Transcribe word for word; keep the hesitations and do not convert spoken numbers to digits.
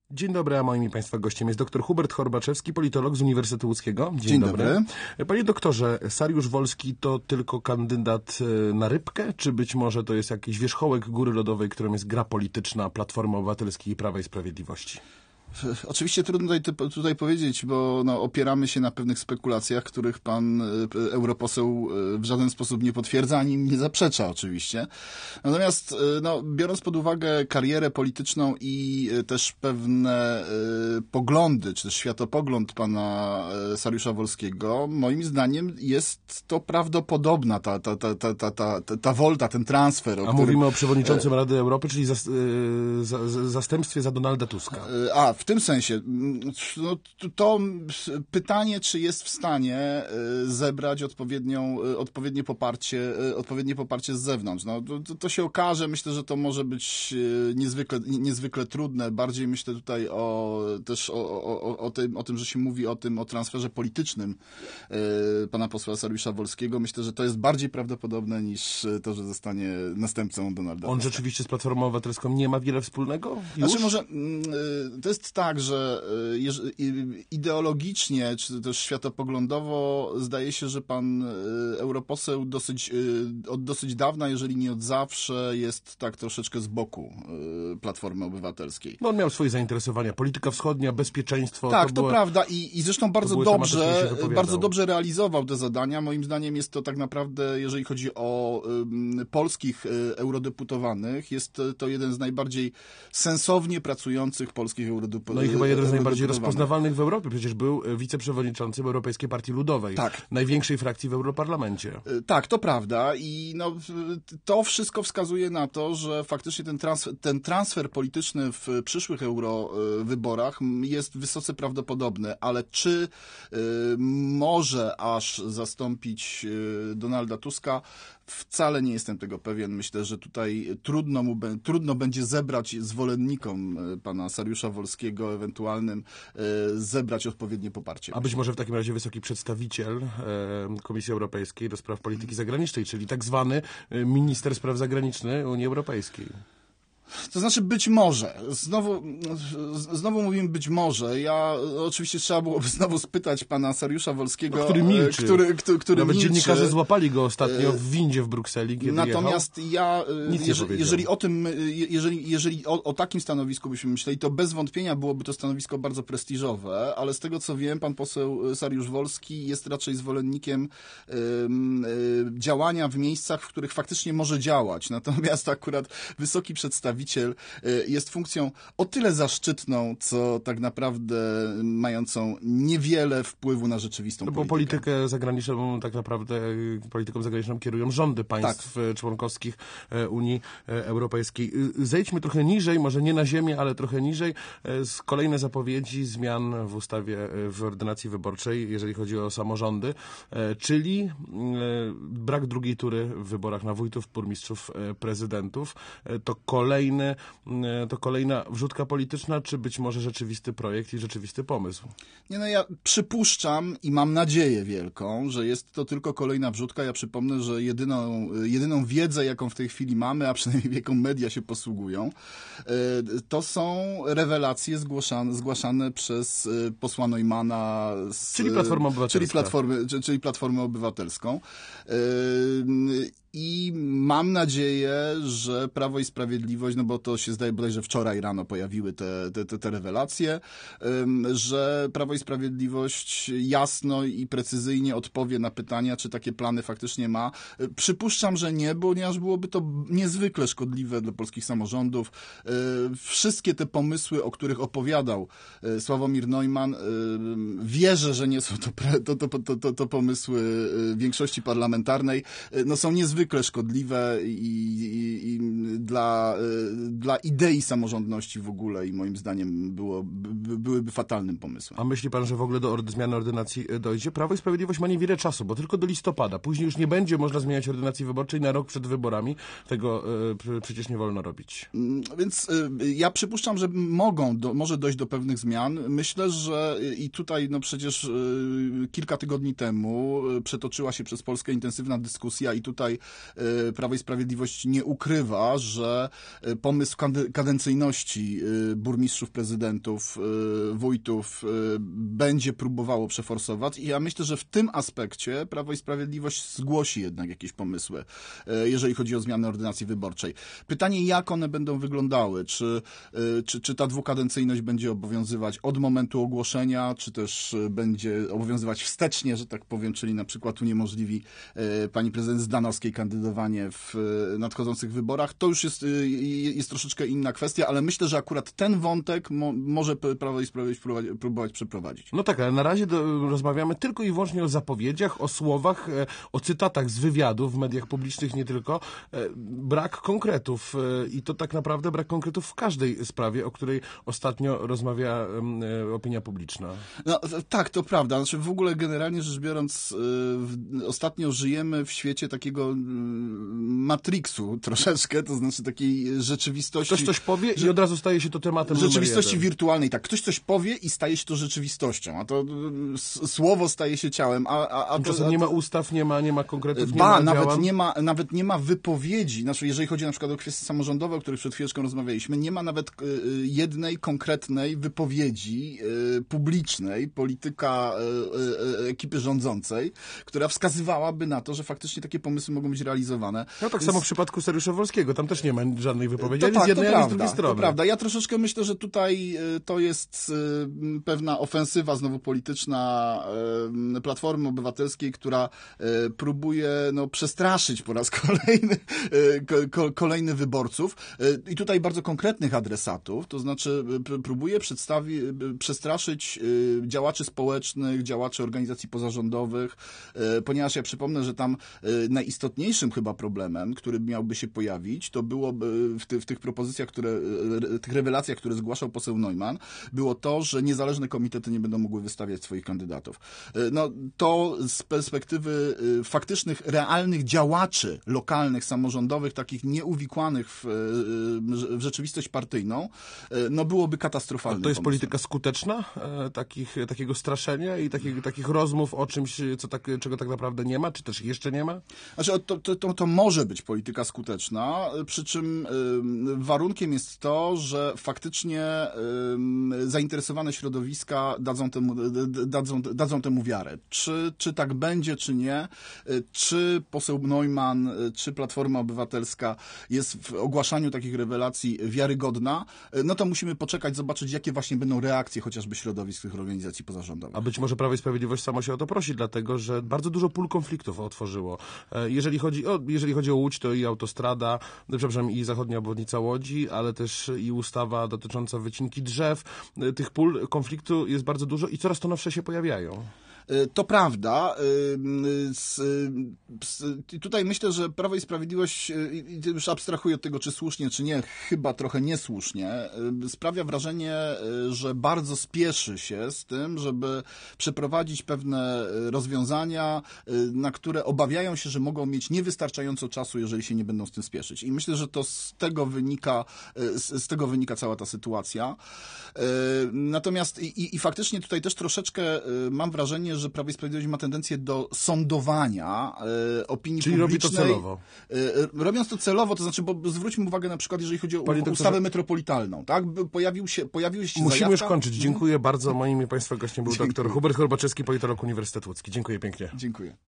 Dzień dobry, a moim i Państwa gościem jest dr Hubert Horbaczewski, politolog z Uniwersytetu Łódzkiego. Dzień, Dzień dobry. dobry. Panie doktorze, Sariusz Wolski to tylko kandydat na rybkę, czy być może to jest jakiś wierzchołek góry lodowej, którym jest gra polityczna Platformy Obywatelskiej i Prawa i Sprawiedliwości? Oczywiście trudno tutaj, tutaj powiedzieć, bo no, opieramy się na pewnych spekulacjach, których pan europoseł w żaden sposób nie potwierdza, ani nie zaprzecza oczywiście. Natomiast no, biorąc pod uwagę karierę polityczną i też pewne y, poglądy, czy też światopogląd pana Sariusza Wolskiego, moim zdaniem jest to prawdopodobna ta, ta, ta, ta, ta, ta, ta wolta, ten transfer. O A którym... mówimy o przewodniczącym Rady Europy, czyli zas, y, za, za, zastępstwie za Donalda Tuska. A, w tym sensie, no, to pytanie, czy jest w stanie zebrać odpowiednią, odpowiednie poparcie, odpowiednie poparcie z zewnątrz. No, to, to się okaże, myślę, że to może być niezwykle, niezwykle trudne. Bardziej myślę tutaj o, też o, o, o, tym, o tym, że się mówi o tym, o transferze politycznym pana posła Sariusza Wolskiego. Myślę, że to jest bardziej prawdopodobne niż to, że zostanie następcą Donalda On Tuska. rzeczywiście z Platformą Obywatelską nie ma wiele wspólnego? Już? Znaczy może, to jest tak, że ideologicznie, czy też światopoglądowo zdaje się, że pan europoseł dosyć, od dosyć dawna, jeżeli nie od zawsze, jest tak troszeczkę z boku Platformy Obywatelskiej. No on miał swoje zainteresowania. Polityka wschodnia, bezpieczeństwo. Tak, to, to było, prawda i, i zresztą bardzo dobrze, bardzo dobrze realizował te zadania. Moim zdaniem jest to tak naprawdę, jeżeli chodzi o um, polskich eurodeputowanych, jest to jeden z najbardziej sensownie pracujących polskich eurodeputowanych. No i chyba jeden z najbardziej rozpoznawalnych w Europie. Przecież był wiceprzewodniczącym Europejskiej Partii Ludowej. Tak. Największej frakcji w Europarlamencie. Tak, to prawda i no, to wszystko wskazuje na to, że faktycznie ten transfer, ten transfer polityczny w przyszłych eurowyborach jest wysoce prawdopodobny, ale czy y, może aż zastąpić y, Donalda Tuska? Wcale nie jestem tego pewien. Myślę, że tutaj trudno, mu, trudno będzie zebrać zwolennikom pana Sariusza Wolskiego, ewentualnym zebrać odpowiednie poparcie. A być może w takim razie wysoki przedstawiciel Komisji Europejskiej do spraw polityki zagranicznej, czyli tak zwany minister spraw zagranicznych Unii Europejskiej. To znaczy być może. Znowu, znowu mówimy być może. Ja oczywiście trzeba byłoby znowu spytać pana Sariusza Wolskiego, no, który milczy. Który, który, który Nawet milczy. dziennikarze złapali go ostatnio w windzie w Brukseli, kiedy Natomiast jechał. ja, Nic jeżeli, jeżeli o tym, jeżeli, jeżeli o, o takim stanowisku byśmy myśleli, to bez wątpienia byłoby to stanowisko bardzo prestiżowe, ale z tego co wiem, pan poseł Sariusz Wolski jest raczej zwolennikiem um, działania w miejscach, w których faktycznie może działać. Natomiast akurat wysoki przedstawiciel jest funkcją o tyle zaszczytną, co tak naprawdę mającą niewiele wpływu na rzeczywistą no, politykę. Bo politykę zagraniczną tak naprawdę polityką zagraniczną kierują rządy państw tak. członkowskich Unii Europejskiej. Zejdźmy trochę niżej, może nie na ziemię, ale trochę niżej. Z kolejne zapowiedzi zmian w ustawie w ordynacji wyborczej, jeżeli chodzi o samorządy, czyli brak drugiej tury w wyborach na wójtów, burmistrzów, prezydentów. To kolejny to kolejna wrzutka polityczna, czy być może rzeczywisty projekt i rzeczywisty pomysł? Nie, no ja przypuszczam i mam nadzieję wielką, że jest to tylko kolejna wrzutka. Ja przypomnę, że jedyną, jedyną wiedzę, jaką w tej chwili mamy, a przynajmniej jaką media się posługują, to są rewelacje zgłaszane, zgłaszane przez posła Neumanna z, czyli Platformę Obywatelską. Czyli Platformę, czyli Platformę Obywatelską. I mam nadzieję, że Prawo i Sprawiedliwość, no bo to się zdaje bodajże wczoraj rano pojawiły te, te, te rewelacje, że Prawo i Sprawiedliwość jasno i precyzyjnie odpowie na pytania, czy takie plany faktycznie ma. Przypuszczam, że nie, ponieważ byłoby to niezwykle szkodliwe dla polskich samorządów. Wszystkie te pomysły, o których opowiadał Sławomir Neumann, wierzę, że nie są to, to, to, to, to pomysły większości parlamentarnej, no są niezwykle szkodliwe i, i, i dla, dla idei samorządności w ogóle i moim zdaniem było, by, byłyby fatalnym pomysłem. A myśli pan, że w ogóle do ord- zmiany ordynacji dojdzie? Prawo i Sprawiedliwość ma niewiele czasu, bo tylko do listopada. Później już nie będzie można zmieniać ordynacji wyborczej na rok przed wyborami. Tego y, przecież nie wolno robić. Więc y, ja przypuszczam, że mogą, do, może dojść do pewnych zmian. Myślę, że i tutaj no przecież y, kilka tygodni temu przetoczyła się przez Polskę intensywna dyskusja i tutaj Prawo i Sprawiedliwość nie ukrywa, że pomysł kadencyjności burmistrzów, prezydentów, wójtów będzie próbowało przeforsować i ja myślę, że w tym aspekcie Prawo i Sprawiedliwość zgłosi jednak jakieś pomysły, jeżeli chodzi o zmianę ordynacji wyborczej. Pytanie, jak one będą wyglądały? Czy, czy, czy ta dwukadencyjność będzie obowiązywać od momentu ogłoszenia, czy też będzie obowiązywać wstecznie, że tak powiem, czyli na przykład uniemożliwi pani prezydent Zdanowskiej kandydowanie w nadchodzących wyborach? To już jest, jest troszeczkę inna kwestia, ale myślę, że akurat ten wątek mo, może Prawo i Sprawiedliwość próbować, próbować przeprowadzić. No tak, ale na razie do, rozmawiamy tylko i wyłącznie o zapowiedziach, o słowach, o cytatach z wywiadów w mediach publicznych, nie tylko. Brak konkretów i to tak naprawdę brak konkretów w każdej sprawie, o której ostatnio rozmawia opinia publiczna. No tak, to prawda. Znaczy w ogóle generalnie rzecz biorąc ostatnio żyjemy w świecie takiego Matrixu troszeczkę, to znaczy takiej rzeczywistości. Ktoś coś powie i od razu staje się to tematem rzeczywistości wirtualnej. Tak, ktoś coś powie i staje się to rzeczywistością, a to słowo staje się ciałem, a, a, a to... A nie ma ustaw, nie ma, nie ma konkretów, nie ba, ma nawet działań. nie ma, nawet nie ma wypowiedzi, znaczy jeżeli chodzi na przykład o kwestie samorządowe, o których przed chwileczką rozmawialiśmy, nie ma nawet jednej konkretnej wypowiedzi publicznej polityka ekipy rządzącej, która wskazywałaby na to, że faktycznie takie pomysły mogą być realizowane. No tak Więc... samo w przypadku Sariusza Wolskiego, tam też nie ma żadnej wypowiedzi, to ani tak, z jednej, to ani z prawda, drugiej strony. To prawda. Ja troszeczkę myślę, że tutaj to jest pewna ofensywa znowu polityczna Platformy Obywatelskiej, która próbuje no, przestraszyć po raz kolejny, ko, kolejny wyborców i tutaj bardzo konkretnych adresatów, to znaczy próbuje przedstawić, przestraszyć działaczy społecznych, działaczy organizacji pozarządowych, ponieważ ja przypomnę, że tam najistotniejszym chyba problemem, który miałby się pojawić, to było w, ty, w tych propozycjach, które, tych rewelacjach, które zgłaszał poseł Neumann, było to, że niezależne komitety nie będą mogły wystawiać swoich kandydatów. No, to z perspektywy faktycznych, realnych działaczy lokalnych, samorządowych, takich nieuwikłanych w, w rzeczywistość partyjną, no byłoby katastrofalne. A to jest pomysłem. Polityka skuteczna? Takich, takiego straszenia i takich, takich rozmów o czymś, co tak, czego tak naprawdę nie ma, czy też jeszcze nie ma? Znaczy, to, to, to, to może być polityka skuteczna, przy czym y, warunkiem jest to, że faktycznie y, zainteresowane środowiska dadzą temu, dadzą, dadzą temu wiarę. Czy, czy tak będzie, czy nie, czy poseł Neumann, czy Platforma Obywatelska jest w ogłaszaniu takich rewelacji wiarygodna, no to musimy poczekać, zobaczyć, jakie właśnie będą reakcje chociażby środowisk tych organizacji pozarządowych. A być może Prawo i Sprawiedliwość samo się o to prosi, dlatego że bardzo dużo pól konfliktów otworzyło. Jeżeli chodzi o, jeżeli chodzi o Łódź, to i autostrada, przepraszam, i zachodnia obwodnica Łodzi, ale też i ustawa dotycząca wycinki drzew. Tych pól konfliktu jest bardzo dużo i coraz to nowsze się pojawiają. To prawda. Tutaj myślę, że Prawo i Sprawiedliwość, już abstrahuję od tego, czy słusznie, czy nie, chyba trochę niesłusznie, sprawia wrażenie, że bardzo spieszy się z tym, żeby przeprowadzić pewne rozwiązania, na które obawiają się, że mogą mieć niewystarczająco czasu, jeżeli się nie będą z tym spieszyć. I myślę, że to z tego wynika, z tego wynika cała ta sytuacja. Natomiast i, i faktycznie tutaj też troszeczkę mam wrażenie, że Prawo i Sprawiedliwość ma tendencję do sądowania e, opinii Czyli publicznej. Czyli robi to celowo. E, robiąc to celowo, to znaczy, bo zwróćmy uwagę na przykład, jeżeli chodzi o Panie ustawę doktorze... metropolitalną, tak? Pojawił się, pojawił się Musimy zajawka... już kończyć. Dziękuję bardzo. Moim i Państwa gościem był Dziękuję. Doktor Hubert Horbaczewski, politolog Uniwersytetu Łódzki. Dziękuję pięknie. Dziękuję.